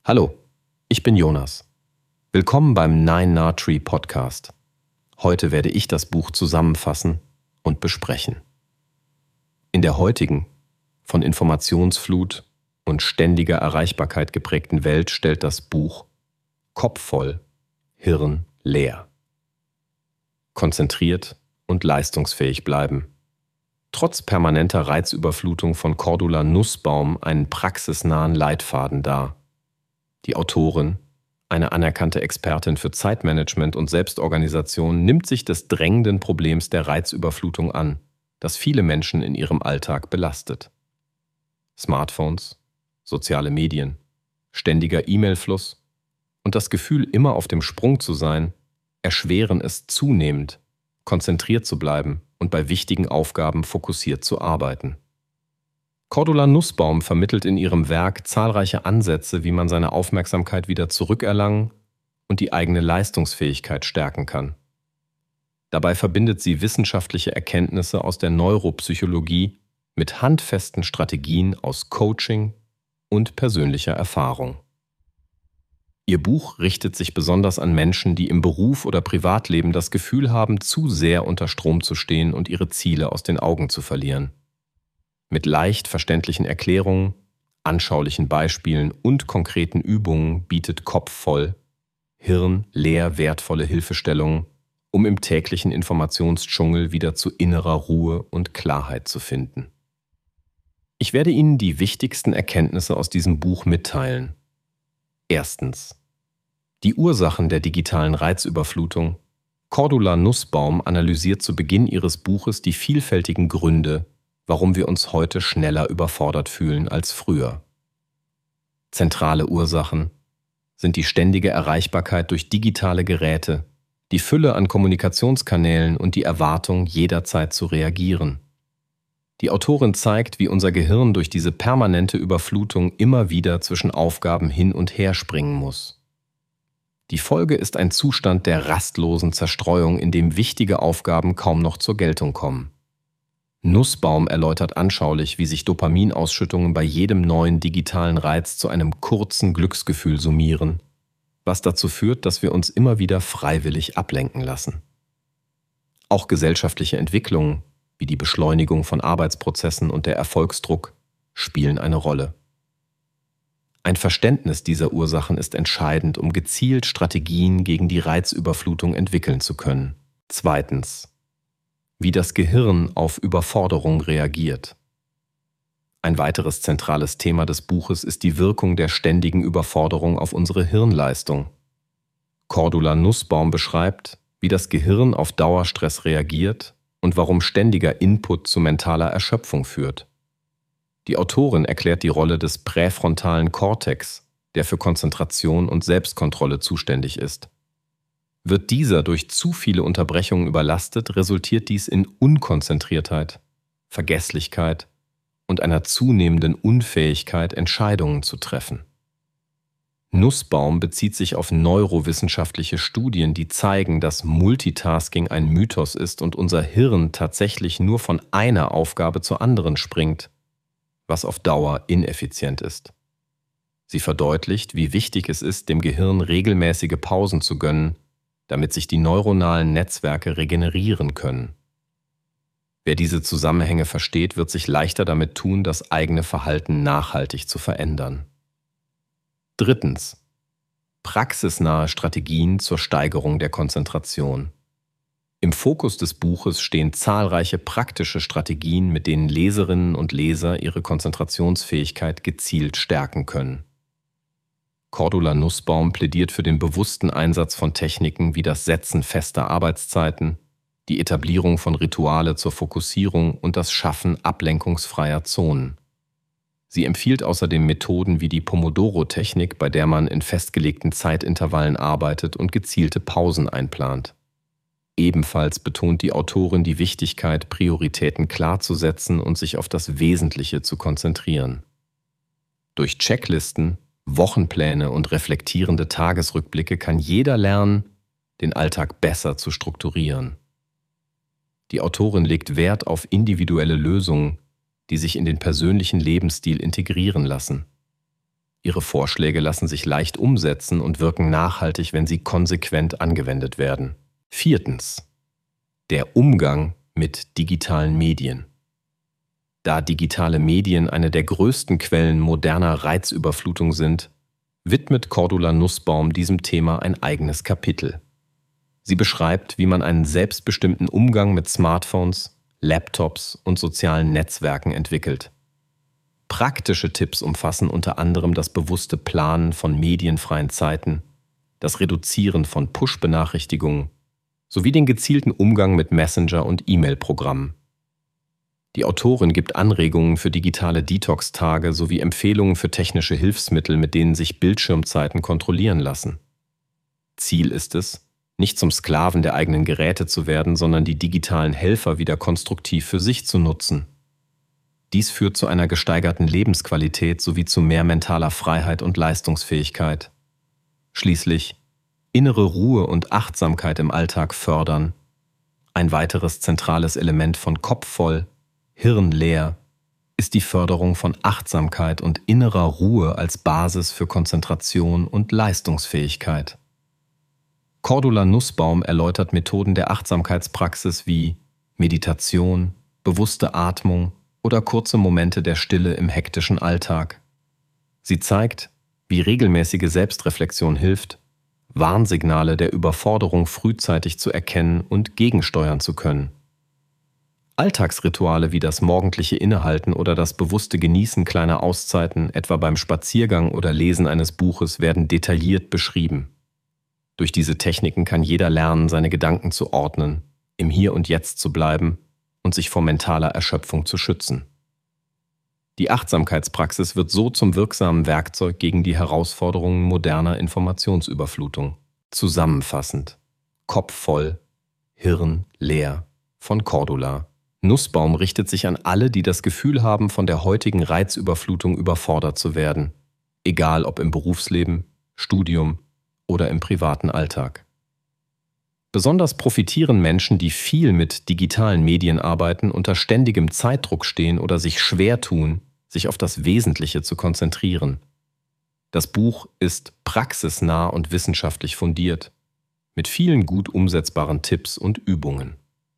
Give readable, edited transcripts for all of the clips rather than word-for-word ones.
Hallo, ich bin Jonas. Willkommen beim Nine Nard Tree Podcast. Heute werde ich das Buch zusammenfassen und besprechen. In der heutigen, von Informationsflut und ständiger Erreichbarkeit geprägten Welt stellt das Buch Kopf voll, Hirn leer. Konzentriert und leistungsfähig bleiben. Trotz permanenter Reizüberflutung von Cordula Nussbaum einen praxisnahen Leitfaden dar. Die Autorin, eine anerkannte Expertin für Zeitmanagement und Selbstorganisation, nimmt sich des drängenden Problems der Reizüberflutung an, das viele Menschen in ihrem Alltag belastet. Smartphones, soziale Medien, ständiger E-Mail-Fluss und das Gefühl, immer auf dem Sprung zu sein, erschweren es zunehmend, konzentriert zu bleiben und bei wichtigen Aufgaben fokussiert zu arbeiten. Cordula Nussbaum vermittelt in ihrem Werk zahlreiche Ansätze, wie man seine Aufmerksamkeit wieder zurückerlangen und die eigene Leistungsfähigkeit stärken kann. Dabei verbindet sie wissenschaftliche Erkenntnisse aus der Neuropsychologie mit handfesten Strategien aus Coaching und persönlicher Erfahrung. Ihr Buch richtet sich besonders an Menschen, die im Beruf oder Privatleben das Gefühl haben, zu sehr unter Strom zu stehen und ihre Ziele aus den Augen zu verlieren. Mit leicht verständlichen Erklärungen, anschaulichen Beispielen und konkreten Übungen bietet Kopf voll, Hirn leer wertvolle Hilfestellungen, um im täglichen Informationsdschungel wieder zu innerer Ruhe und Klarheit zu finden. Ich werde Ihnen die wichtigsten Erkenntnisse aus diesem Buch mitteilen. Erstens. Die Ursachen der digitalen Reizüberflutung. Cordula Nussbaum analysiert zu Beginn ihres Buches die vielfältigen Gründe, warum wir uns heute schneller überfordert fühlen als früher. Zentrale Ursachen sind die ständige Erreichbarkeit durch digitale Geräte, die Fülle an Kommunikationskanälen und die Erwartung, jederzeit zu reagieren. Die Autorin zeigt, wie unser Gehirn durch diese permanente Überflutung immer wieder zwischen Aufgaben hin und her springen muss. Die Folge ist ein Zustand der rastlosen Zerstreuung, in dem wichtige Aufgaben kaum noch zur Geltung kommen. Nussbaum erläutert anschaulich, wie sich Dopaminausschüttungen bei jedem neuen digitalen Reiz zu einem kurzen Glücksgefühl summieren, was dazu führt, dass wir uns immer wieder freiwillig ablenken lassen. Auch gesellschaftliche Entwicklungen, wie die Beschleunigung von Arbeitsprozessen und der Erfolgsdruck, spielen eine Rolle. Ein Verständnis dieser Ursachen ist entscheidend, um gezielt Strategien gegen die Reizüberflutung entwickeln zu können. Zweitens. Wie das Gehirn auf Überforderung reagiert. Ein weiteres zentrales Thema des Buches ist die Wirkung der ständigen Überforderung auf unsere Hirnleistung. Cordula Nussbaum beschreibt, wie das Gehirn auf Dauerstress reagiert und warum ständiger Input zu mentaler Erschöpfung führt. Die Autorin erklärt die Rolle des präfrontalen Kortex, der für Konzentration und Selbstkontrolle zuständig ist. Wird dieser durch zu viele Unterbrechungen überlastet, resultiert dies in Unkonzentriertheit, Vergesslichkeit und einer zunehmenden Unfähigkeit, Entscheidungen zu treffen. Nussbaum bezieht sich auf neurowissenschaftliche Studien, die zeigen, dass Multitasking ein Mythos ist und unser Hirn tatsächlich nur von einer Aufgabe zur anderen springt, was auf Dauer ineffizient ist. Sie verdeutlicht, wie wichtig es ist, dem Gehirn regelmäßige Pausen zu gönnen, damit sich die neuronalen Netzwerke regenerieren können. Wer diese Zusammenhänge versteht, wird sich leichter damit tun, das eigene Verhalten nachhaltig zu verändern. Drittens. Praxisnahe Strategien zur Steigerung der Konzentration. Im Fokus des Buches stehen zahlreiche praktische Strategien, mit denen Leserinnen und Leser ihre Konzentrationsfähigkeit gezielt stärken können. Cordula Nussbaum plädiert für den bewussten Einsatz von Techniken wie das Setzen fester Arbeitszeiten, die Etablierung von Rituale zur Fokussierung und das Schaffen ablenkungsfreier Zonen. Sie empfiehlt außerdem Methoden wie die Pomodoro-Technik, bei der man in festgelegten Zeitintervallen arbeitet und gezielte Pausen einplant. Ebenfalls betont die Autorin die Wichtigkeit, Prioritäten klar zu setzen und sich auf das Wesentliche zu konzentrieren. Durch Checklisten, Wochenpläne und reflektierende Tagesrückblicke kann jeder lernen, den Alltag besser zu strukturieren. Die Autorin legt Wert auf individuelle Lösungen, die sich in den persönlichen Lebensstil integrieren lassen. Ihre Vorschläge lassen sich leicht umsetzen und wirken nachhaltig, wenn sie konsequent angewendet werden. 4. Der Umgang mit digitalen Medien. Da digitale Medien eine der größten Quellen moderner Reizüberflutung sind, widmet Cordula Nussbaum diesem Thema ein eigenes Kapitel. Sie beschreibt, wie man einen selbstbestimmten Umgang mit Smartphones, Laptops und sozialen Netzwerken entwickelt. Praktische Tipps umfassen unter anderem das bewusste Planen von medienfreien Zeiten, das Reduzieren von Push-Benachrichtigungen sowie den gezielten Umgang mit Messenger- und E-Mail-Programmen. Die Autorin gibt Anregungen für digitale Detox-Tage sowie Empfehlungen für technische Hilfsmittel, mit denen sich Bildschirmzeiten kontrollieren lassen. Ziel ist es, nicht zum Sklaven der eigenen Geräte zu werden, sondern die digitalen Helfer wieder konstruktiv für sich zu nutzen. Dies führt zu einer gesteigerten Lebensqualität sowie zu mehr mentaler Freiheit und Leistungsfähigkeit. Schließlich innere Ruhe und Achtsamkeit im Alltag fördern. Ein weiteres zentrales Element von Kopf voll, Hirn leer ist die Förderung von Achtsamkeit und innerer Ruhe als Basis für Konzentration und Leistungsfähigkeit. Cordula Nussbaum erläutert Methoden der Achtsamkeitspraxis wie Meditation, bewusste Atmung oder kurze Momente der Stille im hektischen Alltag. Sie zeigt, wie regelmäßige Selbstreflexion hilft, Warnsignale der Überforderung frühzeitig zu erkennen und gegensteuern zu können. Alltagsrituale wie das morgendliche Innehalten oder das bewusste Genießen kleiner Auszeiten, etwa beim Spaziergang oder Lesen eines Buches, werden detailliert beschrieben. Durch diese Techniken kann jeder lernen, seine Gedanken zu ordnen, im Hier und Jetzt zu bleiben und sich vor mentaler Erschöpfung zu schützen. Die Achtsamkeitspraxis wird so zum wirksamen Werkzeug gegen die Herausforderungen moderner Informationsüberflutung. Zusammenfassend: Kopf voll, Hirn leer von Cordula. Nussbaum richtet sich an alle, die das Gefühl haben, von der heutigen Reizüberflutung überfordert zu werden, egal ob im Berufsleben, Studium oder im privaten Alltag. Besonders profitieren Menschen, die viel mit digitalen Medien arbeiten, unter ständigem Zeitdruck stehen oder sich schwer tun, sich auf das Wesentliche zu konzentrieren. Das Buch ist praxisnah und wissenschaftlich fundiert, mit vielen gut umsetzbaren Tipps und Übungen.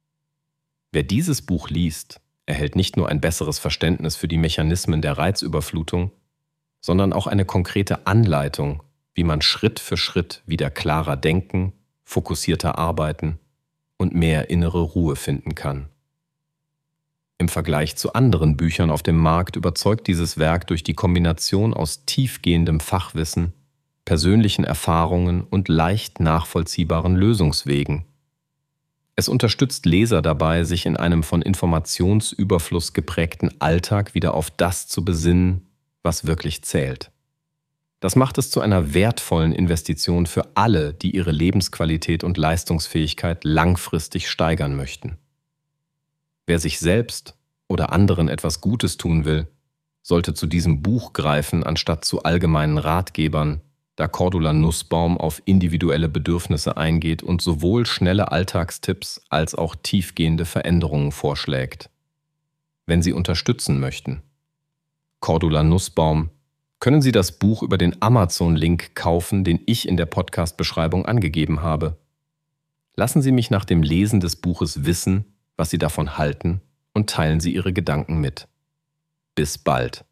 Wer dieses Buch liest, erhält nicht nur ein besseres Verständnis für die Mechanismen der Reizüberflutung, sondern auch eine konkrete Anleitung, wie man Schritt für Schritt wieder klarer denken, fokussierter arbeiten und mehr innere Ruhe finden kann. Im Vergleich zu anderen Büchern auf dem Markt überzeugt dieses Werk durch die Kombination aus tiefgehendem Fachwissen, persönlichen Erfahrungen und leicht nachvollziehbaren Lösungswegen. Es unterstützt Leser dabei, sich in einem von Informationsüberfluss geprägten Alltag wieder auf das zu besinnen, was wirklich zählt. Das macht es zu einer wertvollen Investition für alle, die ihre Lebensqualität und Leistungsfähigkeit langfristig steigern möchten. Wer sich selbst oder anderen etwas Gutes tun will, sollte zu diesem Buch greifen, anstatt zu allgemeinen Ratgebern, da Cordula Nussbaum auf individuelle Bedürfnisse eingeht und sowohl schnelle Alltagstipps als auch tiefgehende Veränderungen vorschlägt. Wenn Sie unterstützen möchten, Cordula Nussbaum, können Sie das Buch über den Amazon-Link kaufen, den ich in der Podcast-Beschreibung angegeben habe. Lassen Sie mich nach dem Lesen des Buches wissen, was Sie davon halten, und teilen Sie Ihre Gedanken mit. Bis bald.